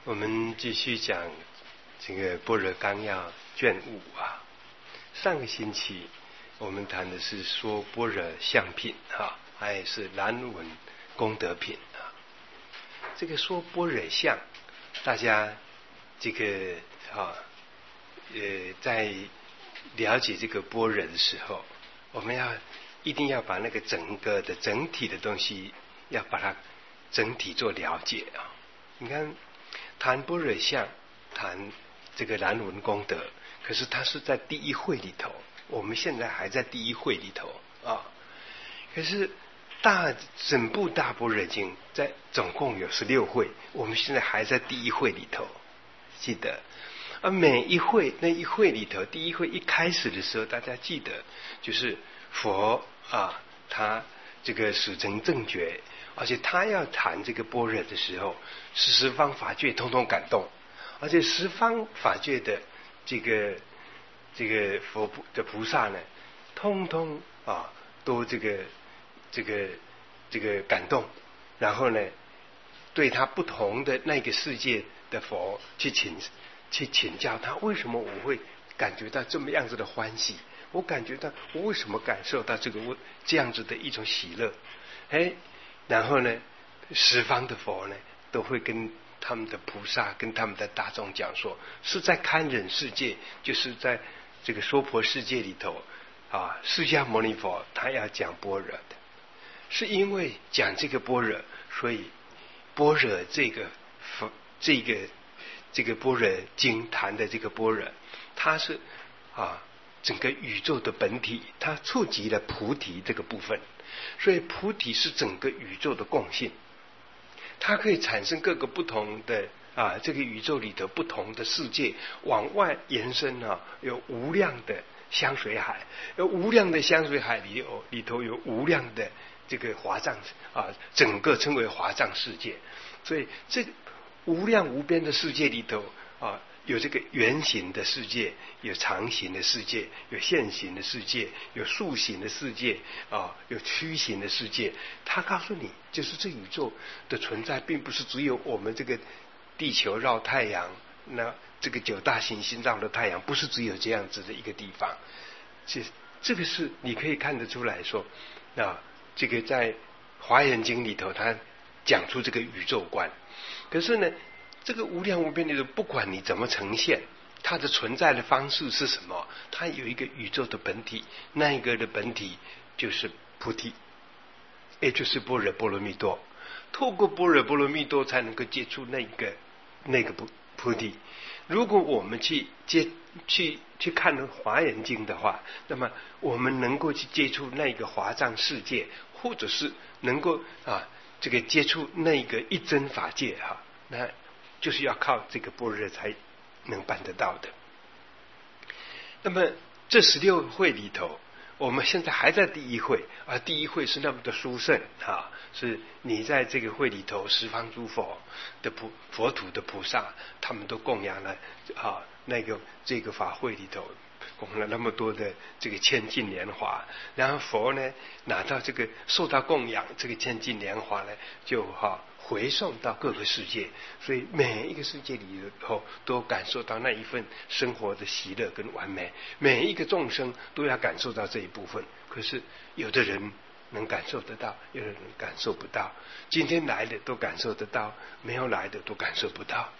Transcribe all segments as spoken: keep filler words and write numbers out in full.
我们继续讲这个般若纲要卷五啊。上个星期我们谈的是说般若相品哈，还是南文功德品啊。这个说般若相，大家这个啊呃在了解这个般若的时候，我们要一定要把那个整个的整体的东西要把它整体做了解啊。你看谈般若相，谈这个南文功德，可是它是在第一会里头，我们现在还在第一会里头啊。可是大整部大般若经在总共有十六会，我们现在还在第一会里头，记得。而每一会那一会里头，第一会一开始的时候，大家记得就是佛啊，他这个始成正觉，而且他要谈这个般若的时候，是十方法界通通感动，而且十方法界的这个这个佛的菩萨呢，通通啊都这个这个这个感动，然后呢，对他不同的那个世界的佛去请去请教他，为什么我会感觉到这么样子的欢喜？我感觉到我为什么感受到这个这样子的一种喜乐？哎，然后呢，十方的佛呢，都会跟他们的菩萨、跟他们的大众讲说，是在堪忍世界，就是在这个娑婆世界里头啊，释迦牟尼佛他要讲般若的，是因为讲这个般若，所以般若这个佛这个这个般若经谈的这个般若，它是啊整个宇宙的本体，它触及了菩提这个部分，所以菩提是整个宇宙的共性，它可以产生各个不同的啊这个宇宙里头不同的世界，往外延伸啊，有无量的香水海，有无量的香水海里有里头有无量的这个华藏啊，整个称为华藏世界。所以这个无量无边的世界里头啊，有这个圆形的世界，有长形的世界，有线形的世界，有竖形的世界啊，有曲形的世界。他告诉你，就是这宇宙的存在，并不是只有我们这个地球绕太阳，那这个九大行星绕的太阳，不是只有这样子的一个地方。这这个是你可以看得出来说，啊，这个在华严经里头，他讲出这个宇宙观。可是呢，这个无量无边的，不管你怎么呈现，它的存在的方式是什么，它有一个宇宙的本体，那一个的本体就是菩提，也就是般若波罗蜜多。透过般若波罗蜜多，才能够接触那个那个菩提。如果我们去接去去看华严经的话，那么我们能够去接触那个华藏世界，或者是能够啊这个接触那个一真法界哈、啊，那就是要靠这个般若才能办得到的。那么这十六会里头，我们现在还在第一会，而第一会是那么的殊胜啊，是你在这个会里头，十方诸佛的菩佛土的菩萨，他们都供养了啊那个这个法会里头供了那么多的这个千金莲华，然后佛呢拿到这个受到供养，这个千金莲华呢就哈、啊、回送到各个世界，所以每一个世界里头都感受到那一份生活的喜乐跟完美，每一个众生都要感受到这一部分。可是有的人能感受得到，有的人感受不到。今天来的都感受得到，没有来的都感受不到。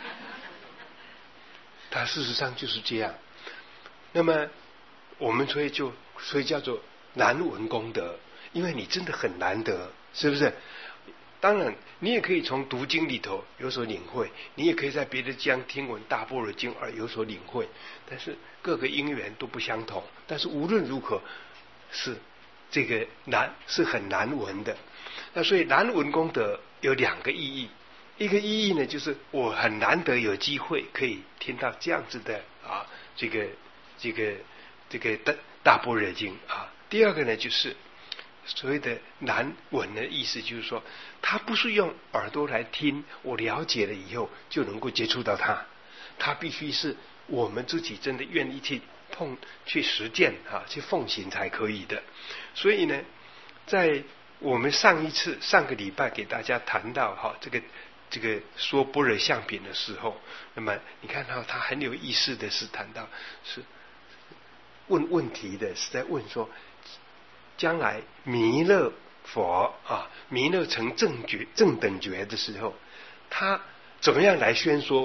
它事实上就是这样。那么我们所以就所以叫做难闻功德，因为你真的很难得，是不是？当然你也可以从读经里头有所领会，你也可以在别的经听闻大般若经而有所领会，但是各个因缘都不相同。但是无论如何是这个难是很难闻的。那所以难闻功德有两个意义，一个意义呢就是我很难得有机会可以听到这样子的啊这个这个这个大大般若经啊。第二个呢就是所谓的难闻的意思，就是说他不是用耳朵来听，我了解了以后就能够接触到它，它必须是我们自己真的愿意去碰去实践啊，去奉行才可以的。所以呢，在我们上一次上个礼拜给大家谈到哈这个这个说般若相品的时候，那么你看到他很有意思的是谈到是问问题的，是在问说，将来弥勒佛啊，弥勒成正觉正等觉的时候，他怎么样来宣说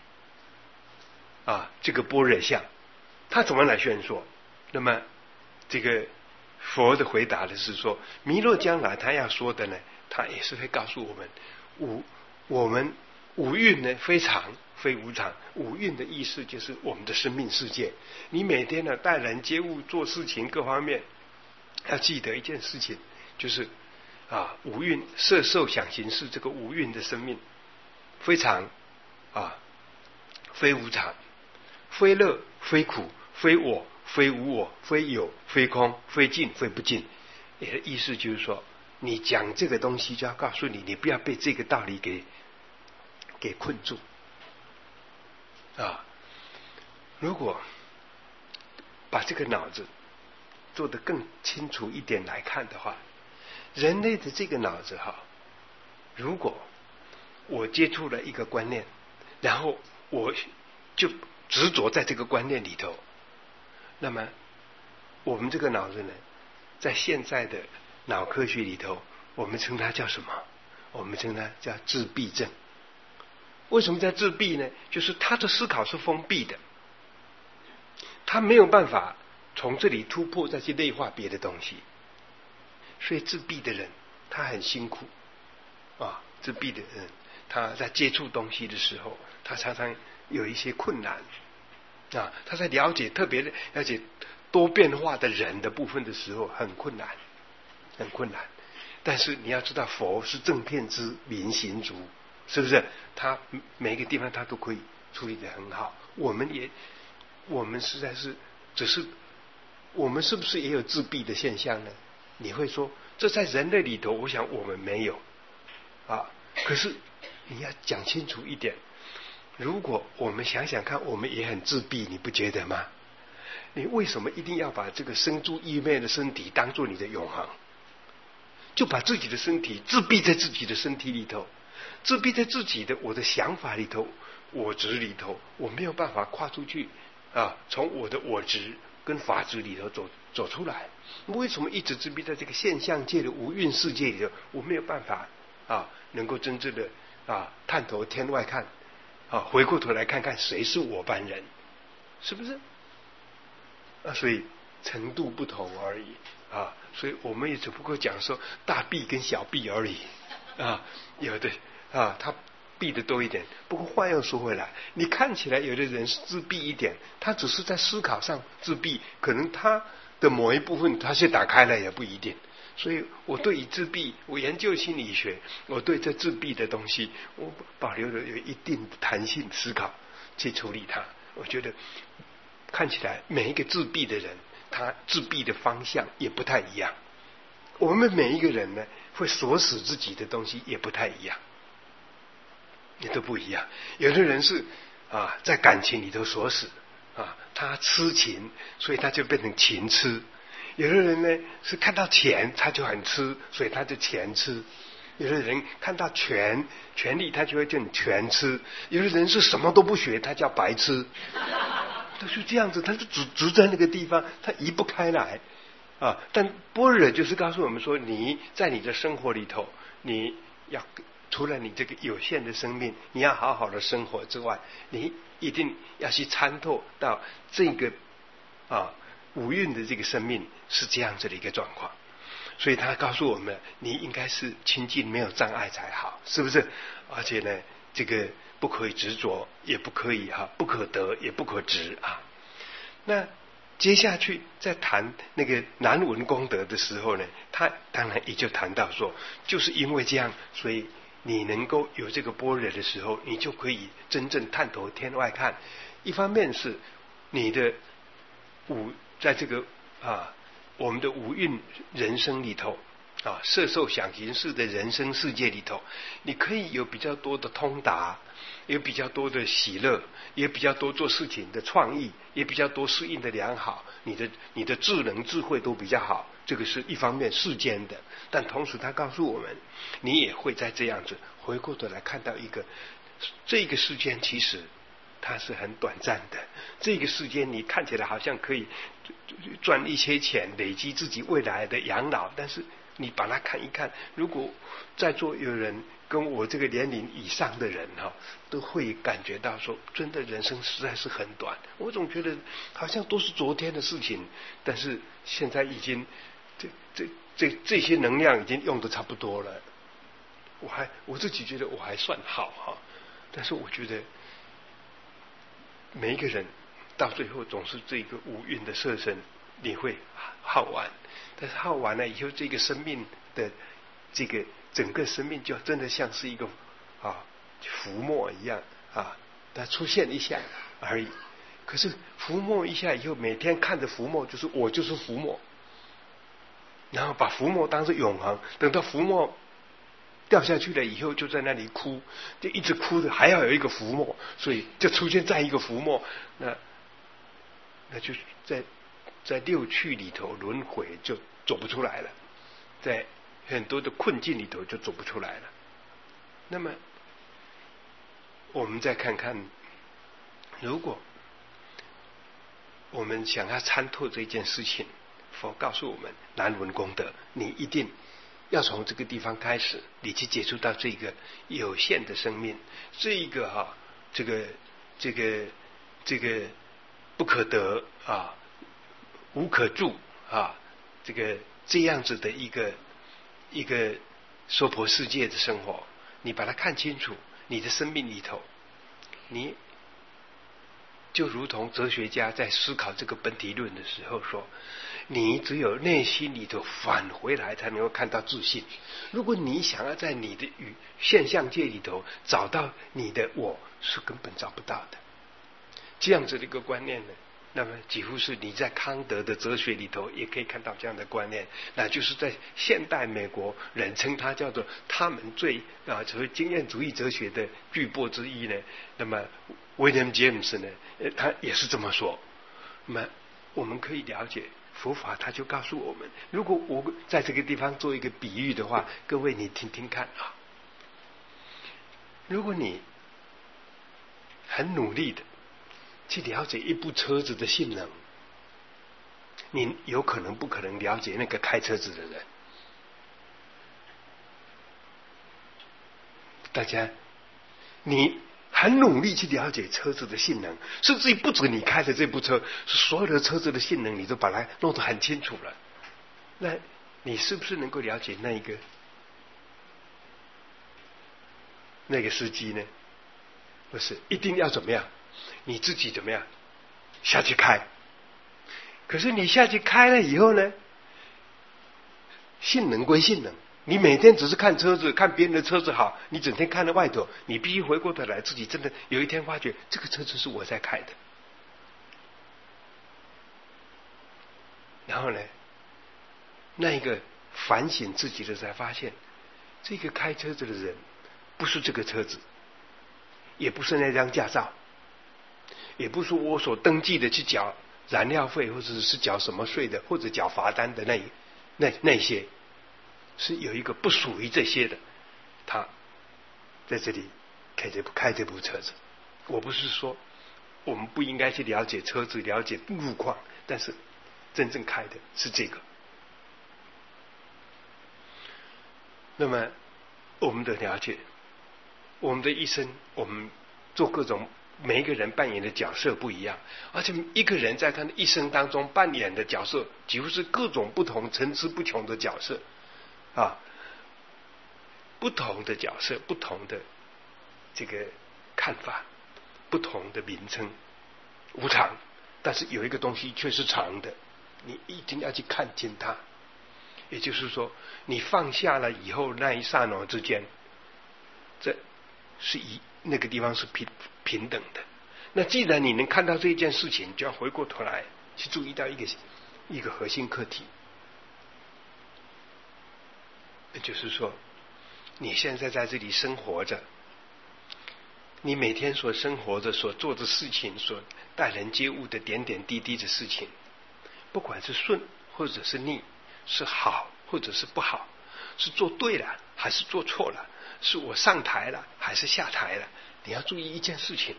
啊这个般若相？他怎么来宣说？那么这个佛的回答的是说，弥勒将来他要说的呢，他也是会告诉我们五我们五蕴呢非常非无常。五蕴的意思就是我们的生命世界。你每天呢待人接物做事情各方面要记得一件事情，就是啊五蕴色受想行识这个五蕴的生命非常啊非无常，非乐非苦，非我非无我，非有非空，非尽非不尽。也的意思就是说，你讲这个东西就要告诉你，你不要被这个道理给给困住啊！如果把这个脑子做得更清楚一点来看的话，人类的这个脑子哈，如果我接触了一个观念，然后我就执着在这个观念里头，那么我们这个脑子呢，在现在的脑科学里头，我们称它叫什么？我们称它叫自闭症。为什么叫自闭呢？就是他的思考是封闭的，他没有办法从这里突破再去内化别的东西。所以自闭的人他很辛苦啊，自闭的人他在接触东西的时候，他常常有一些困难啊，他在了解特别了解多变化的人的部分的时候很困难，很困难。但是你要知道，佛是正遍知明行足，是不是？他每一个地方他都可以处理得很好。我们也，我们实在是只是，我们是不是也有自闭的现象呢？你会说，这在人类里头，我想我们没有啊。可是你要讲清楚一点，如果我们想想看，我们也很自闭，你不觉得吗？你为什么一定要把这个生住异灭的身体当作你的永恒？就把自己的身体自闭在自己的身体里头，自闭在自己的我的想法里头，我执里头，我没有办法跨出去啊，从我的我执跟法执里头走走出来。为什么一直自闭在这个现象界的无蕴世界里头？我没有办法啊，能够真正的啊探头天外看啊，回过头来看看谁是我般人，是不是？啊，所以程度不同而已啊，所以我们也只不过讲说大闭跟小闭而已啊，有的啊他闭的多一点。不过话又说回来，你看起来有的人是自闭一点，他只是在思考上自闭，可能他的某一部分他是打开了也不一定。所以我对于自闭，我研究心理学，我对这自闭的东西，我保留了有一定的弹性思考去处理它。我觉得看起来每一个自闭的人，他自闭的方向也不太一样。我们每一个人呢，会锁死自己的东西也不太一样，也都不一样。有的人是啊，在感情里头锁死啊，他痴情，所以他就变成情痴。有的人呢是看到钱他就很痴，所以他就钱痴。有的人看到权权力他就会叫你权痴。有的人是什么都不学，他叫白痴。他就这样子，他就只只在那个地方，他移不开来啊。但般若就是告诉我们说，你在你的生活里头，你要除了你这个有限的生命，你要好好的生活之外，你一定要去参透到这个啊五蕴的这个生命是这样子的一个状况。所以他告诉我们，你应该是清净没有障碍才好，是不是？而且呢，这个不可以执着，也不可以哈、啊，不可得也不可执啊。那接下去在谈那个难闻功德的时候呢，他当然也就谈到说，就是因为这样，所以你能够有这个般若的时候，你就可以真正探头天外看。一方面是你的五在这个啊我们的五蕴人生里头啊，色受想行识的人生世界里头，你可以有比较多的通达，有比较多的喜乐，也比较多做事情的创意，也比较多适应的良好，你的你的智能智慧都比较好， 这个是一方面世间的，但同时他告诉我们，你也会在这样子回过头来看到一个，这个世间其实它是很短暂的，这个世间你看起来好像可以赚一些钱，累积自己未来的养老，但是你把它看一看，如果在座有人跟我这个年龄以上的人哈，都会感觉到说，真的人生实在是很短。我总觉得好像都是昨天的事情，但是现在已经这这这这些能量已经用得差不多了。我还我自己觉得我还算好哈，但是我觉得每一个人到最后总是这个五蕴的色身，你会耗完，但是耗完了以后，这个生命的这个整个生命就真的像是一个啊浮沫一样啊，它出现一下而已。可是浮沫一下以后，每天看着浮沫，就是我就是浮沫，然后把浮沫当作永恒，等到浮沫掉下去了以后，就在那里哭，就一直哭的，还要有一个浮沫，所以就出现在一个浮沫，那那就在在六趣里头轮回就走不出来了，在很多的困境里头就走不出来了。那么我们再看看，如果我们想要参透这件事情，佛告诉我们难闻功德，你一定要从这个地方开始，你去接触到这个有限的生命，这一个哈、啊，这个这个这个不可得啊，无可住啊，这个这样子的一个一个娑婆世界的生活，你把它看清楚，你的生命里头，你就如同哲学家在思考这个本体论的时候说，你只有内心里头返回来，才能够看到自信。如果你想要在你的与现象界里头找到你的我，是根本找不到的。这样子的一个观念呢，那么几乎是你在康德的哲学里头也可以看到这样的观念，那就是在现代美国人称它叫做他们最啊所谓经验主义哲学的巨擘之一呢。那么 William James 呢，他也是这么说。那么我们可以了解佛法，他就告诉我们，如果我在这个地方做一个比喻的话，各位你听听看啊。如果你很努力的去了解一部车子的性能，你有可能不可能了解那个开车子的人？大家，你很努力去了解车子的性能，甚至于不止你开的这部车，是所有的车子的性能，你都把它弄得很清楚了。那你是不是能够了解那一个那个司机呢？不是，一定要怎么样？你自己怎么样下去开？可是你下去开了以后呢，性能归性能，你每天只是看车子，看别人的车子好，你整天看着外头，你必须回过头来，自己真的有一天发觉这个车子是我在开的。然后呢，那一个反省自己的才发现，这个开车子的人不是这个车子，也不是那张驾照，也不是我所登记的去缴燃料费，或者是缴什么税的，或者缴罚单的那那那些，是有一个不属于这些的，他在这里开这部开这部车子。我不是说我们不应该去了解车子，了解路况，但是真正开的是这个。那么我们的了解，我们的一生，我们做各种，每一个人扮演的角色不一样，而且一个人在他的一生当中扮演的角色几乎是各种不同层出不穷的角色啊，不同的角色，不同的这个看法，不同的名称，无常，但是有一个东西却是常的，你一定要去看清它。也就是说，你放下了以后，那一刹那之间，这是一那个地方是平平等的。那既然你能看到这一件事情，就要回过头来去注意到一个一个核心课题，也就是说，你现在在这里生活着，你每天所生活着、所做的事情、所待人接物的点点滴滴的事情，不管是顺或者是逆， 是好或者是不好，是做对了还是做错了，是我上台了还是下台了。你要注意一件事情，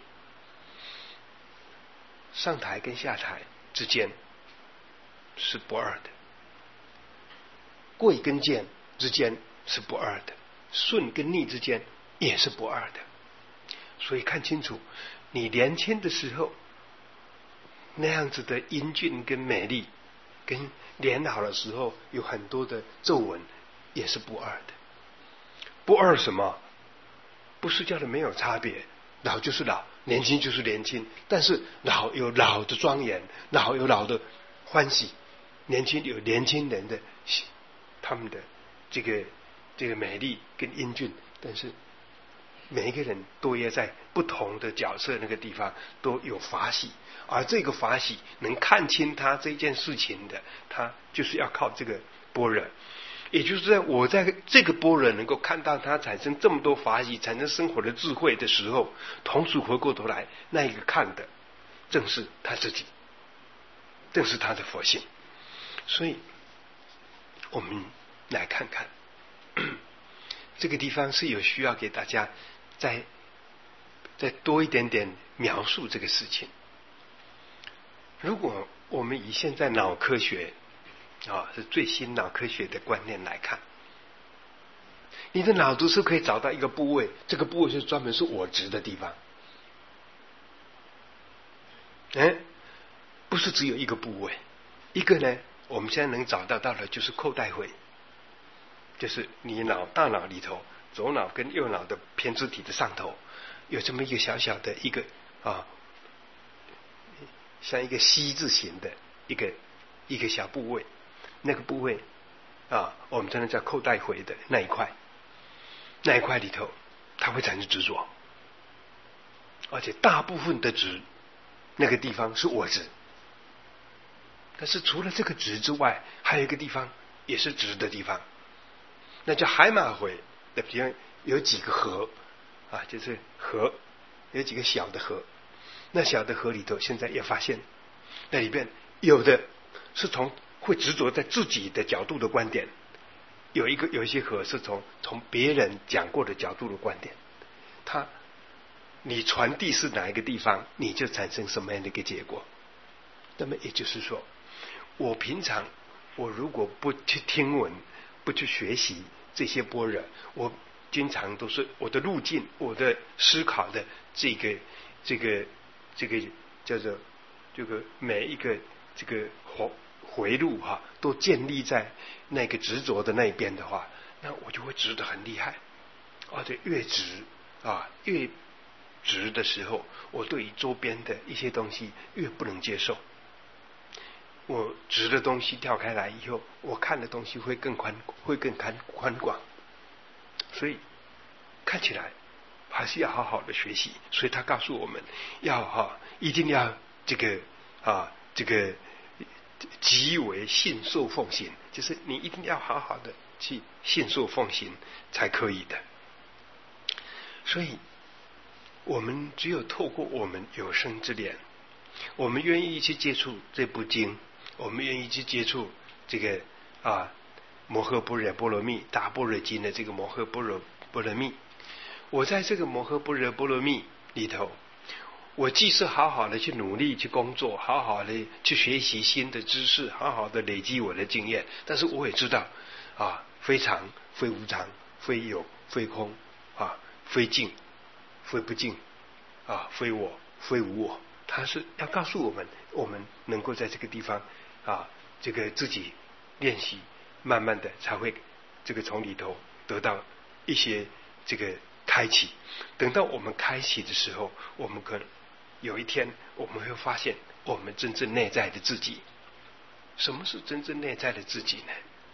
上台跟下台之间是不二的，贵跟贱之间是不二的，顺跟逆之间也是不二的。所以看清楚，你年轻的时候那样子的英俊跟美丽，跟年老的时候有很多的皱纹，也是不二的。不二什么？不是叫的没有差别，老就是老，年轻就是年轻，但是老有老的庄严，老有老的欢喜，年轻有年轻人的他们的这个这个美丽跟英俊，但是每一个人都要在不同的角色那个地方都有法喜，而这个法喜能看清他这件事情的，他就是要靠这个般若。也就是在我在这个般若能够看到他产生这么多法喜，产生生活的智慧的时候，同时回过头来，那一个看的正是他自己，正是他的佛性。所以我们来看看这个地方是有需要给大家再再多一点点描述这个事情。如果我们以现在脑科学啊，是最新脑科学的观念来看，你的脑子是可以找到一个部位，这个部位是专门是我执的地方。哎，不是只有一个部位，一个呢，我们现在能找到到的就是扣带回，就是你脑大脑里头左脑跟右脑的胼胝体的上头有这么一个小小的一个啊，像一个 C 字形的一个一个小部位，那个部位啊，我们真的叫扣带回的那一块，那一块里头它会产生执着，而且大部分的执那个地方是我执，但是除了这个执之外，还有一个地方也是执的地方，那叫海马回的地方有几个河啊，就是河有几个小的河，那小的河里头现在也发现那里边有的是从会执着在自己的角度的观点，有一个有一些河是从从别人讲过的角度的观点，它你传递是哪一个地方，你就产生什么样的一个结果。那么也就是说，我平常我如果不去听闻，不去学习这些般若，我经常都是我的路径，我的思考的这个这个这个叫做这个每一个这个回回路哈、啊，都建立在那个执着的那一边的话，那我就会执得很厉害，而且越执啊越执的时候，我对于周边的一些东西越不能接受。我执的东西跳开来以后，我看的东西会更宽，会更宽宽广。所以看起来还是要好好的学习。所以他告诉我们要哈、啊，一定要这个啊，这个极为信受奉行，就是你一定要好好的去信受奉行才可以的。所以我们只有透过我们有生之年，我们愿意去接触这部经，我们愿意去接触这个啊摩诃般若波罗蜜大般若经的这个摩诃般若波罗蜜，我在这个摩诃般若波罗蜜里头，我既是好好的去努力去工作，好好的去学习新的知识，好好的累积我的经验，但是我也知道啊，非常非无常，非有非空啊，非净非不净啊，非我非无我。他是要告诉我们，我们能够在这个地方啊，这个自己练习，慢慢的才会这个从里头得到一些这个开启。等到我们开启的时候，我们可能有一天我们会发现我们真正内在的自己。什么是真正内在的自己呢？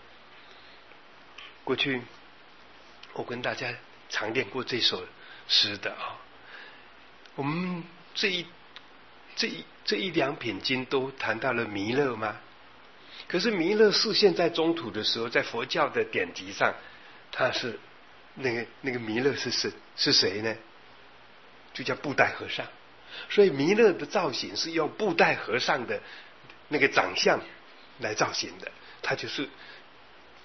过去我跟大家常练过这首诗的啊，我们这一这一这一两品经都谈到了弥勒吗？可是弥勒示现在中土的时候，在佛教的典籍上，他是那个那个弥勒是谁是谁呢？就叫布袋和尚。所以弥勒的造型是用布袋和尚的那个长相来造型的，他就是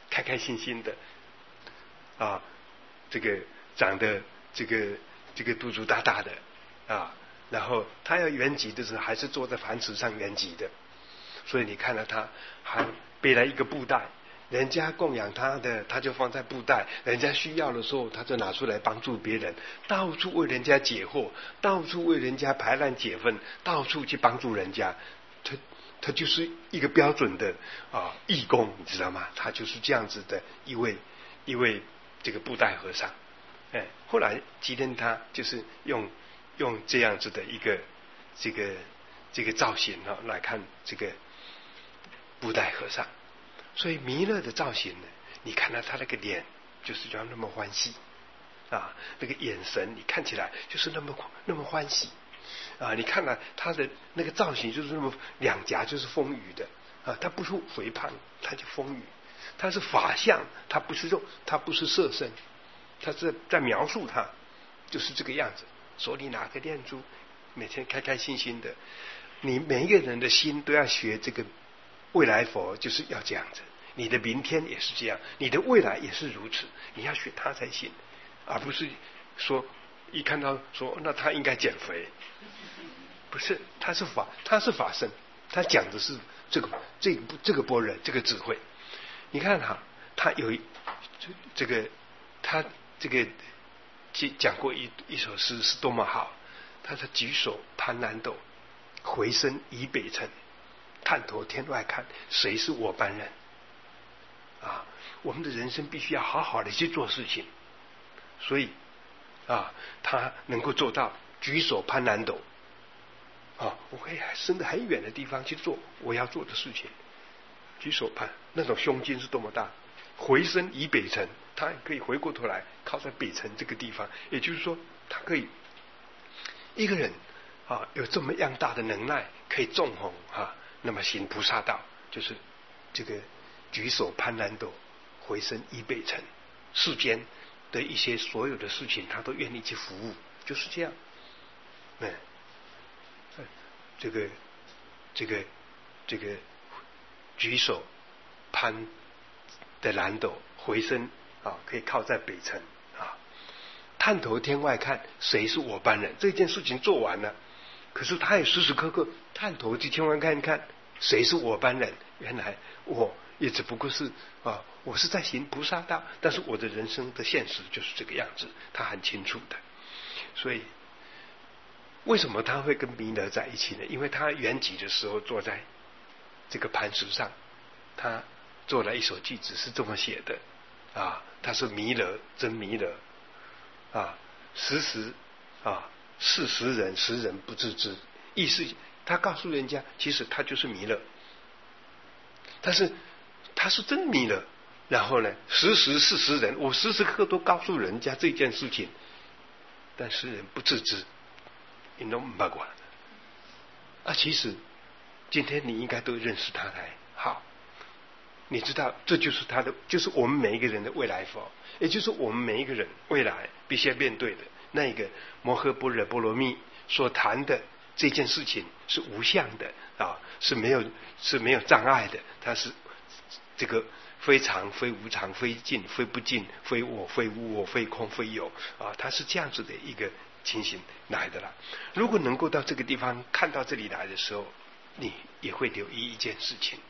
开开心心的啊，这个长得这个这个嘟嘟大大的啊，然后他要圆寂的时候还是坐在磐石上圆寂的，所以你看到他还背来一个布袋，人家供养他的他就放在布袋，人家需要的时候他就拿出来帮助别人，到处为人家解惑，到处为人家排难解纷，到处去帮助人家，他他就是一个标准的啊义工，你知道吗？他就是这样子的一位一位这个布袋和尚。哎，后来吉天他就是用用这样子的一个这个这个造型啊来看这个布袋和尚，所以弥勒的造型呢，你看到他那个脸就是要那么欢喜啊，那个眼神你看起来就是那么那么欢喜啊，你看到他的那个造型就是那么两颊就是丰腴的啊，他不是肥胖，他就丰腴，他是法相，他不是肉，他不是色身，他是在描述他就是这个样子，手里拿个念珠，每天开开心心的。你每一个人的心都要学这个未来佛，就是要这样子，你的明天也是这样，你的未来也是如此，你要学他才行，而不是说一看到说那他应该减肥，不是，他是法，他是法身，他讲的是这个这个这个般若这个智慧。你看哈，他有一这个他这个讲过一一首诗是多么好，他说举手攀南斗，回身倚北辰，探头天外看，谁是我般人啊？我们的人生必须要好好的去做事情，所以啊，他能够做到举手攀南斗啊，我可以升得很远的地方去做我要做的事情，举手攀，那种胸襟是多么大。回身倚北辰，他也可以回过头来靠在北辰这个地方，也就是说他可以一个人啊有这么样大的能耐，可以纵横啊，那么行菩萨道，就是这个举手攀南斗，回身倚北辰，世间的一些所有的事情他都愿意去服务，就是这样。嗯，这个这个这个举手攀的南斗，回身啊可以靠在北辰啊，探头天外看，谁是我般人？这件事情做完了，可是他也时时刻刻探头去天外看看，谁是我般人？原来我也只不过是啊，我是在行菩萨道，但是我的人生的现实就是这个样子，他很清楚的。所以为什么他会跟弥勒在一起呢？因为他圆寂的时候坐在这个磐石上，他做了一首句子是这么写的啊，他是弥勒真弥勒啊，时时啊是时人，时人不自知。意思他告诉人家，其实他就是弥勒，但是他是真弥勒。然后呢，时时是时人，我时时刻刻都告诉人家这件事情，但世人不自知，你都不管啊。其实今天你应该都认识他来好。你知道这就是他的，就是我们每一个人的未来佛，也就是我们每一个人未来必须要面对的那个摩诃般若波罗蜜所谈的这件事情是无相的啊，是没有是没有障碍的，它是这个非常非无常，非尽非不尽，非我非无我，非空非有啊，它是这样子的一个情形来的啦。如果能够到这个地方看到这里来的时候，你也会留意一件事情。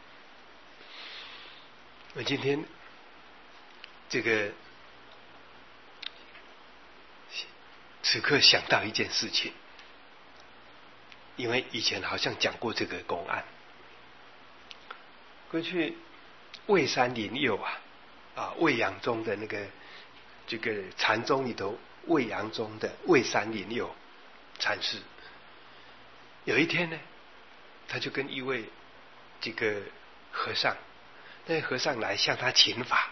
我今天这个此刻想到一件事情，因为以前好像讲过这个公案。过去蔚山林佑啊，啊蔚阳中的那个这个禅宗里头，蔚阳中的蔚山林佑禅师，有一天呢，他就跟一位这个和尚。那和尚来向他请法，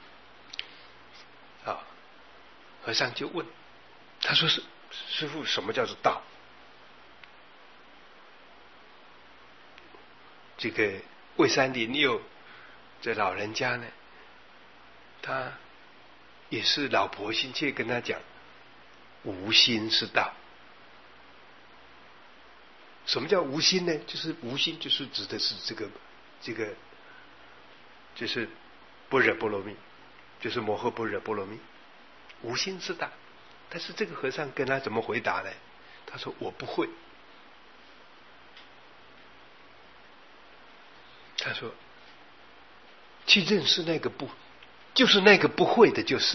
啊，和尚就问，他说是师父，什么叫做道？这个蔚山林佑这老人家呢，他也是老婆心切跟他讲，无心是道。什么叫无心呢？就是无心，就是指的是这个这个。就是般若波罗蜜，就是摩诃般若波罗蜜，无心自大。但是这个和尚跟他怎么回答呢？他说我不会。他说去认识那个不，就是那个不会的，就是。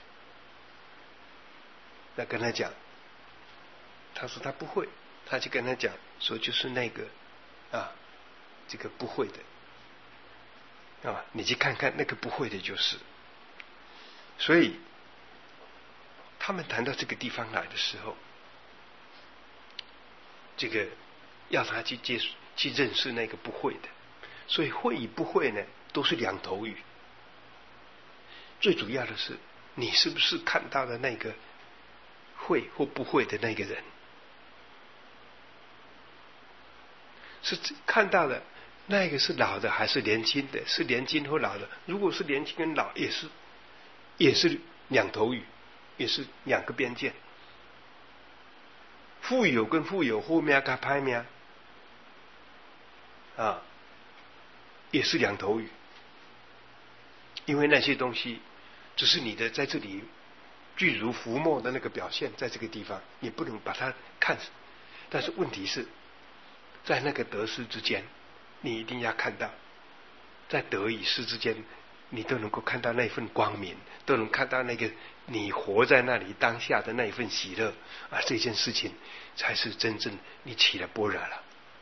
那跟他讲，他说他不会，他就跟他讲说就是那个啊，这个不会的啊，你去看看那个不会的就是。所以他们谈到这个地方来的时候，这个要他去接去认识那个不会的，所以会与不会呢都是两头语。最主要的是你是不是看到了那个会或不会的那个人，是看到了那个是老的还是年轻的，是年轻或老的。如果是年轻跟老也是也是两头语，也是两个边界。富有跟富有，后面跟拍面啊，也是两头语。因为那些东西只是你的在这里具如浮沫的那个表现，在这个地方你不能把它看。但是问题是在那个得失之间，你一定要看到，在得与失之间，你都能够看到那份光明，都能看到那个你活在那里当下的那一份喜乐啊，这件事情才是真正你起了般若了。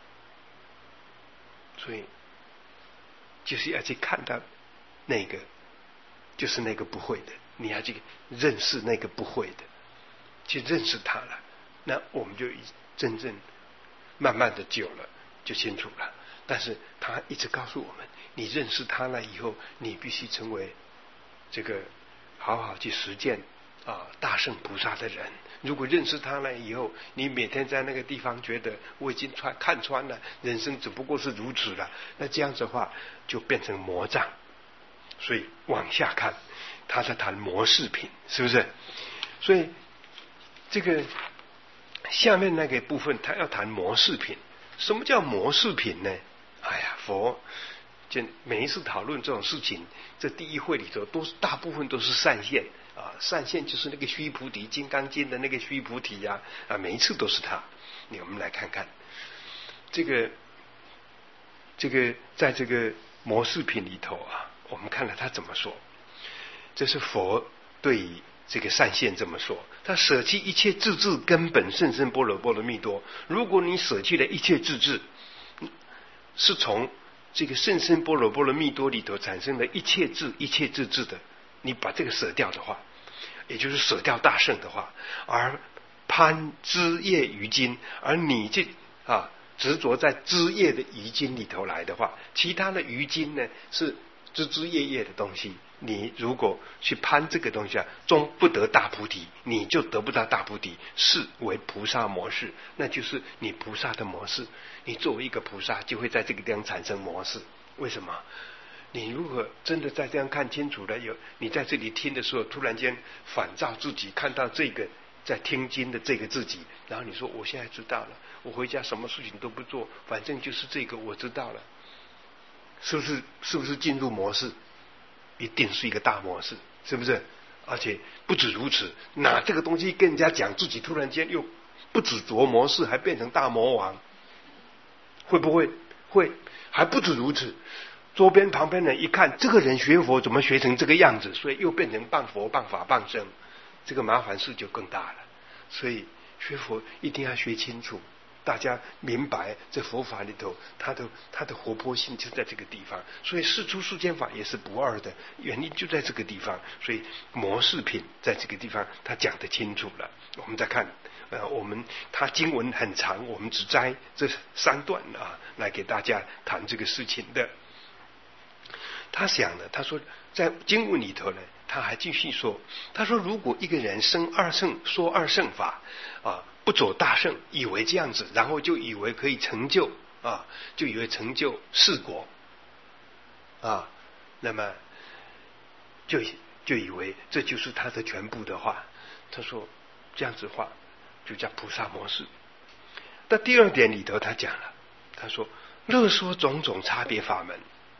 所以就是要去看到那个就是那个不会的，你要去认识那个不会的，去认识它了，那我们就真正慢慢的久了就清楚了。但是他一直告诉我们，你认识他了以后，你必须成为这个好好去实践啊大圣菩萨的人。如果认识他了以后，你每天在那个地方觉得我已经穿看穿了，人生只不过是如此了，那这样子的话就变成魔障。所以往下看，他在谈魔饰品，是不是？所以这个下面那个部分，他要谈魔饰品。什么叫魔饰品呢？哎呀，佛就每一次讨论这种事情，这第一会里头都是大部分都是善现啊，善现就是那个须菩提，《金刚经》的那个须菩提呀、啊，啊，每一次都是他。你我们来看看这个这个在这个魔饰品里头啊，我们看了他怎么说。这是佛对这个善现这么说，他舍弃一切自治根本甚深般若波罗蜜多。如果你舍弃了一切自治，是从这个甚深般若波罗蜜多里头产生的一切智一切自治的，你把这个舍掉的话，也就是舍掉大圣的话，而攀枝叶于经，而你这啊执着在枝叶的于经里头来的话，其他的于经呢是枝枝叶叶的东西，你如果去攀这个东西啊，终不得大菩提，你就得不到大菩提，是为菩萨模式，那就是你菩萨的模式。你作为一个菩萨，就会在这个地方产生模式。为什么？你如果真的在这样看清楚了，有你在这里听的时候，突然间反照自己，看到这个在听经的这个自己，然后你说我现在知道了，我回家什么事情都不做，反正就是这个我知道了，是不是？是不是进入模式？一定是一个大模式，是不是？而且不止如此，拿这个东西跟人家讲，自己突然间又不止着模式，还变成大魔王，会不会？会。还不止如此，周边旁边人一看，这个人学佛怎么学成这个样子，所以又变成谤佛谤法谤僧，这个麻烦事就更大了。所以学佛一定要学清楚，大家明白这佛法里头它的它的活泼性就在这个地方。所以世出世间法也是不二的，原因就在这个地方。所以模式品在这个地方他讲得清楚了。我们再看呃，我们他经文很长，我们只摘这三段啊来给大家谈这个事情的。他想呢，他说在经文里头呢，他还继续说，他说如果一个人生二圣，说二圣法啊，不走大圣，以为这样子，然后就以为可以成就啊，就以为成就四国啊，那么就就以为这就是他的全部的话。他说这样子的话就叫菩萨模式。那第二点里头他讲了，他说乐说种种差别法门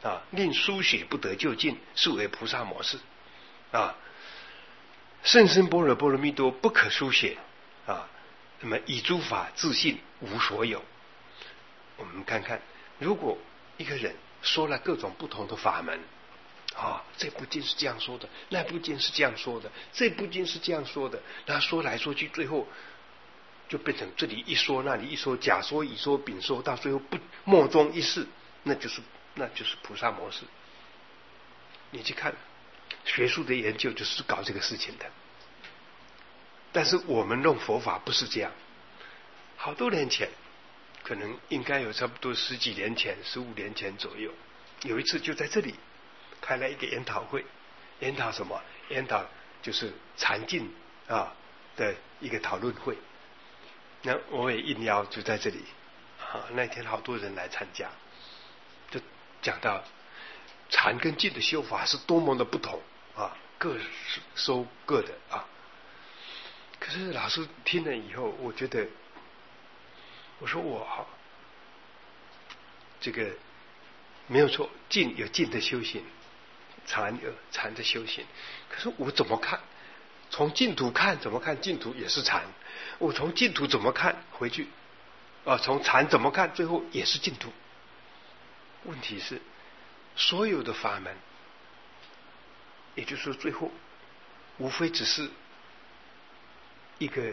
啊，令书写不得究竟，是为菩萨模式啊。甚深般若波罗蜜多不可书写啊，那么以诸法自性无所有。我们看看，如果一个人说了各种不同的法门啊，这部经是这样说的，那部经是这样说的，这部经是这样说的，那说来说去，最后就变成这里一说那里一说，甲说乙说丙说，到最后不莫衷一是，那就是那就是菩萨模式。你去看学术的研究就是搞这个事情的，但是我们弄佛法不是这样。好多年前，可能应该有差不多十几年前十五年前左右，有一次就在这里开了一个研讨会，研讨什么？研讨就是禅境啊的一个讨论会。那我也应邀就在这里啊，那天好多人来参加，就讲到禅跟静的修法是多么的不同啊，各收各的啊。可是老师听了以后，我觉得，我说我哈，这个没有错，静有静的修行，禅有禅的修行。可是我怎么看？从净土看怎么看净土也是禅，我从净土怎么看回去啊？从禅怎么看最后也是净土。问题是所有的法门，也就是说最后无非只是一个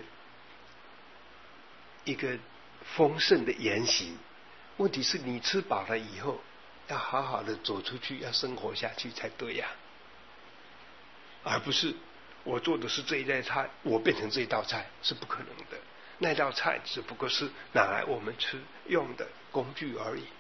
一个丰盛的言行。问题是你吃饱了以后要好好的走出去，要生活下去才对呀、啊，而不是我做的是这一道菜，我变成这一道菜是不可能的。那道菜只不过是拿来我们吃用的工具而已。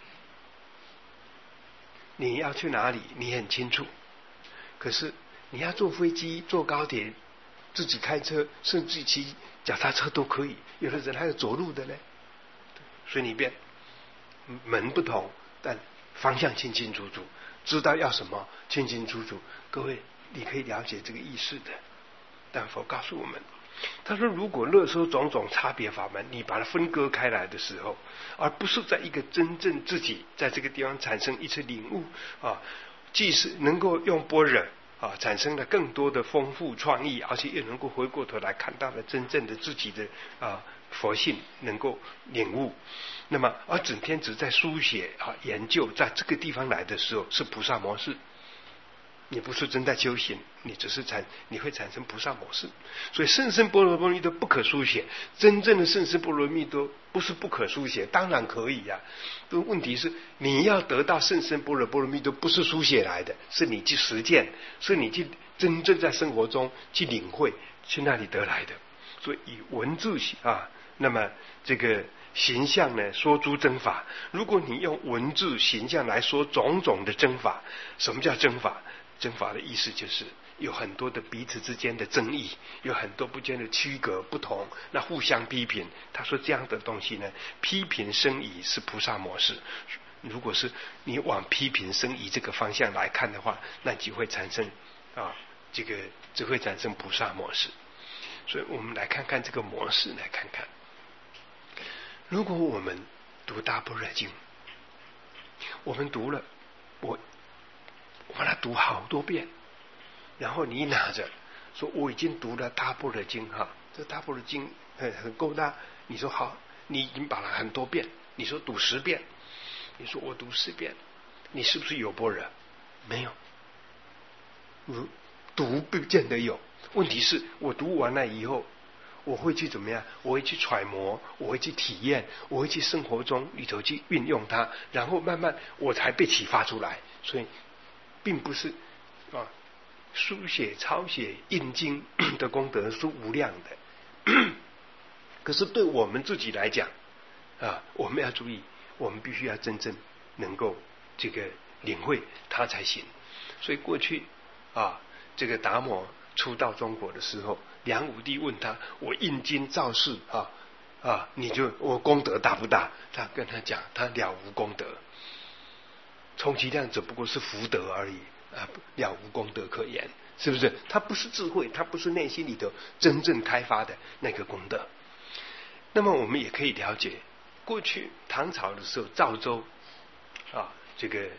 你要去哪里你很清楚，可是你要坐飞机坐高铁自己开车甚至骑脚踏车都可以，有的人还有走路的呢。所以你变门不同，但方向清清楚楚，知道要什么清清楚楚。各位你可以了解这个意思的。但佛告诉我们，他说如果乐说种种差别法门，你把它分割开来的时候，而不是在一个真正自己在这个地方产生一次领悟啊，既是能够用般若啊产生了更多的丰富创意，而且又能够回过头来看到了真正的自己的啊佛性能够领悟，那么而整天只在书写啊研究，在这个地方来的时候是菩萨模式。你不是真在修行，你只是产你会产生菩萨模式。所以甚深般若波罗蜜多不可书写，真正的甚深般若蜜多不是不可书写，当然可以呀、啊。问题是你要得到甚深般若波罗蜜多，不是书写来的，是你去实践，是你去真正在生活中去领会，去那里得来的。所以以文字啊，那么这个形象呢说诸真法。如果你用文字形象来说种种的真法，什么叫真法？真法的意思就是有很多的彼此之间的争议，有很多不间的区隔不同，那互相批评。他说这样的东西呢，批评生疑是菩萨模式。如果是你往批评生疑这个方向来看的话，那就会产生啊，这个只会产生菩萨模式。所以我们来看看这个模式，来看看，如果我们读大般若经，我们读了，我我把它读好多遍，然后你拿着说我已经读了大般若经哈，这大般若经很很够大。你说好，你已经把它很多遍，你说读十遍，你说我读十遍，你是不是有般若？没有，嗯，读不见得有。问题是我读完了以后，我会去怎么样？我会去揣摩，我会去体验，我会去生活中里头去运用它，然后慢慢我才被启发出来。所以并不是啊，书写、抄写、印经的功德是无量的。可是对我们自己来讲啊，我们要注意，我们必须要真正能够这个领会它才行。所以过去啊，这个达摩初到中国的时候，梁武帝问他：“我印经造世啊啊，你就我功德大不大？”他跟他讲，他了无功德，充其量只不过是福德而已啊，了无功德可言，是不是？他不是智慧，他不是内心里头真正开发的那个功德。那么我们也可以了解，过去唐朝的时候，赵州啊，这个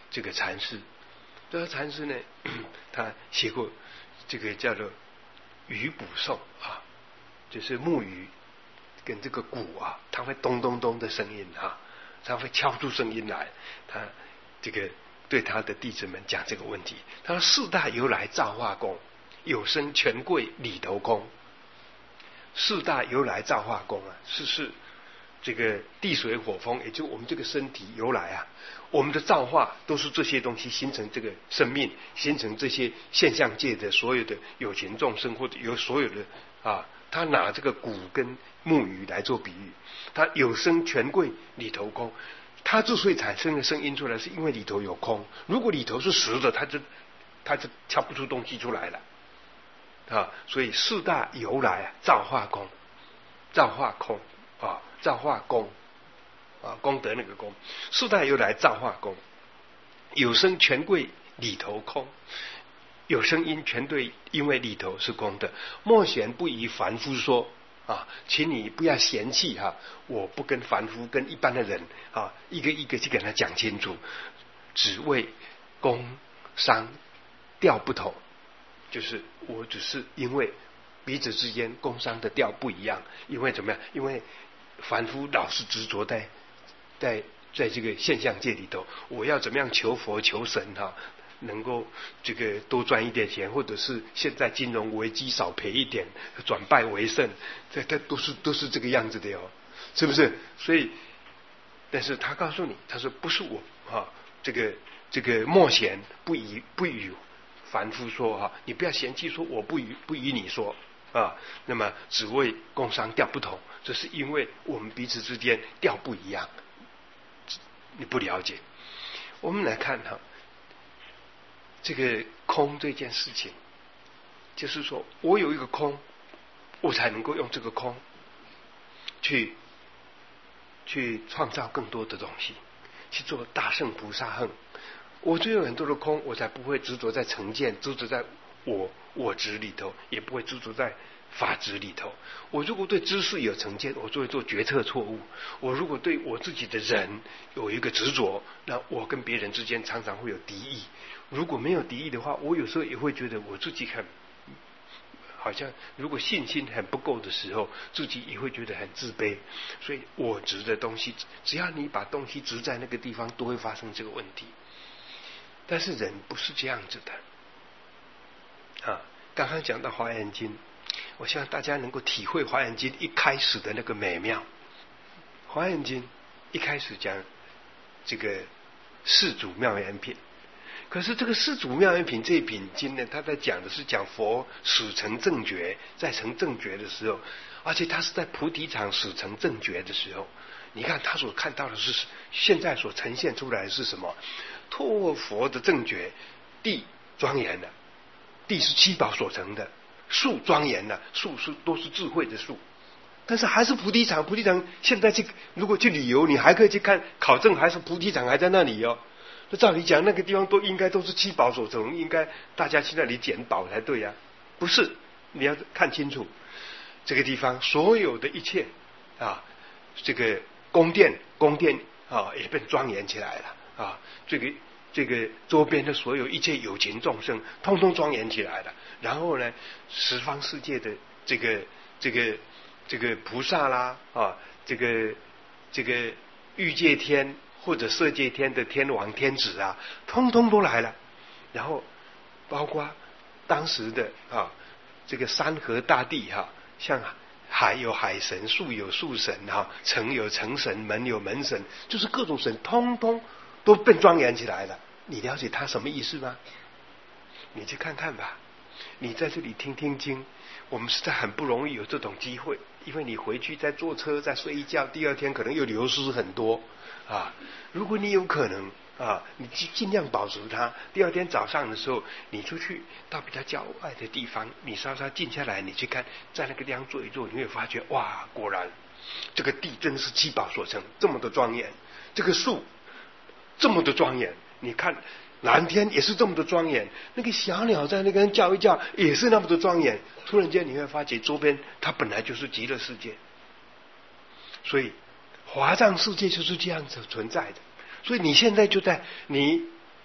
这个禅师，这个禅师呢，他写过这个叫做鱼捕兽啊，就是木鱼跟这个鼓啊，它会咚咚咚的声音啊，它会敲出声音来。他这个对他的弟子们讲这个问题，他说四大由来造化功，有生权贵里头空。四大由来造化功啊，是是这个地水火风，也就我们这个身体由来啊，我们的造化都是这些东西形成这个生命，形成这些现象界的所有的有情众生，或者有所有的啊，他拿这个鼓跟木鱼来做比喻，他有生权贵里头空，他之所以产生的声音出来，是因为里头有空。如果里头是实的，他就他就敲不出东西出来了啊。所以四大由来啊，造化空，造化空啊，造化功啊，功德那个功，四大由来造化功，有生权贵里头空，有生因权贵因为里头是空的，莫嫌不宜凡夫说啊，请你不要嫌弃哈、啊，我不跟凡夫跟一般的人啊，一个一个去给他讲清楚，只为工商调不同，就是我只是因为彼此之间工商的调不一样，因为怎么样？因为凡夫老是执着在在在这个现象界里头，我要怎么样求佛求神哈、啊，能够这个多赚一点钱，或者是现在金融危机少赔一点，转败为胜，这这都是都是这个样子的哦，是不是？所以，但是他告诉你，他说不是我啊，这个这个莫嫌不与不与凡夫说哈、啊，你不要嫌弃说我不与不与你说。啊，那么只为工商调不同，这是因为我们彼此之间调不一样，你不了解。我们来看哈、啊，这个空这件事情，就是说我有一个空，我才能够用这个空去去创造更多的东西，去做大圣菩萨行。我就有很多的空，我才不会执着在成见，执着在我我执里头，也不会执着在法执里头。我如果对知识有成见，我就会做决策错误。我如果对我自己的人有一个执着，那我跟别人之间常常会有敌意。如果没有敌意的话，我有时候也会觉得我自己很好像，如果信心很不够的时候，自己也会觉得很自卑。所以我执的东西，只要你把东西执在那个地方，都会发生这个问题。但是人不是这样子的。啊，刚刚讲到《华严经》，我希望大家能够体会《华严经》一开始的那个美妙。《华严经》一开始讲这个四祖妙严品，可是这个四祖妙严品这一品经呢，他在讲的是讲佛始成正觉，在成正觉的时候，而且他是在菩提场始成正觉的时候，你看他所看到的是现在所呈现出来的是什么？透过佛的正觉，地庄严了。地是七宝所成的，树庄严了，树是都是智慧的树，但是还是菩提场。菩提场现在去，如果去旅游，你还可以去看考证，还是菩提场还在那里哦。那照理讲，那个地方都应该都是七宝所成，应该大家去那里捡宝才对呀、啊，不是？你要看清楚，这个地方所有的一切啊，这个宫殿宫殿啊也被庄严起来了啊，这个。这个周边的所有一切有情众生，通通庄严起来了。然后呢，十方世界的这个这个这个菩萨啦啊，这个这个欲界天或者色界天的天王天子啊，通通都来了。然后包括当时的啊这个山河大地哈、啊，像海有海神，树有树神哈、啊，城有城神，门有门神，就是各种神，通通。都被庄严起来了，你了解他什么意思吗？你去看看吧。你在这里听听经，我们实在很不容易有这种机会，因为你回去再坐车再睡一觉，第二天可能又流失很多啊。如果你有可能啊，你尽量保持它。第二天早上的时候，你出去到比较郊外的地方，你稍稍静下来，你去看，在那个地方坐一坐，你会发觉哇，果然这个地真是七宝所成，这么的庄严。这个树。这么的庄严，你看蓝天也是这么的庄严，那个小鸟在那边叫一叫也是那么的庄严。突然间你会发觉周边它本来就是极乐世界，所以华藏世界就是这样子存在的。所以你现在就在你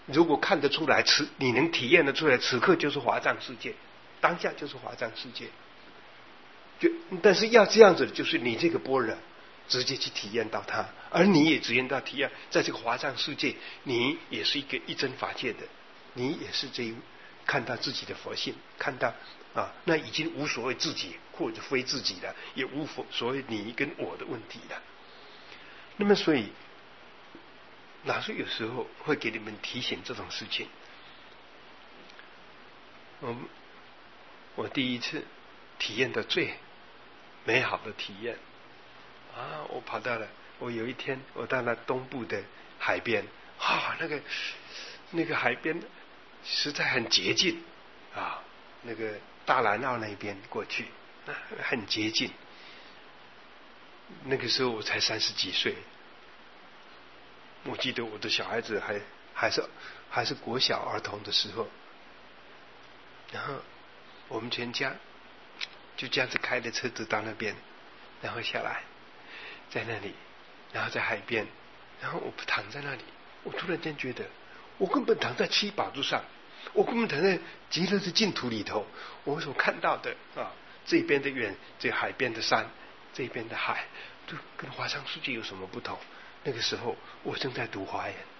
如果看得出来，此你能体验得出来，此刻就是华藏世界，当下就是华藏世界。就但是要这样子，就是你这个般若直接去体验到它，而你也直接到体验，在这个华藏世界，你也是一个一真法界的，你也是这一看到自己的佛性，看到啊，那已经无所谓自己或者非自己了，也无所谓你跟我的问题了。那么所以老师有时候会给你们提醒这种事情。我我第一次体验的最美好的体验啊，我跑到了，我有一天我到了东部的海边啊，那个那个海边实在很洁净啊，那个大南澳那边过去啊，很洁净。那个时候我才三十几岁，我记得我的小孩子还还是还是国小儿童的时候，然后我们全家就这样子开着车子到那边，然后下来在那里，然后在海边，然后我躺在那里，我突然间觉得我根本躺在七宝珠上，我根本躺在极乐的净土里头，我所看到的啊，这边的远，这海边的山，这边的海，就跟华藏世界有什么不同？那个时候我正在读华严，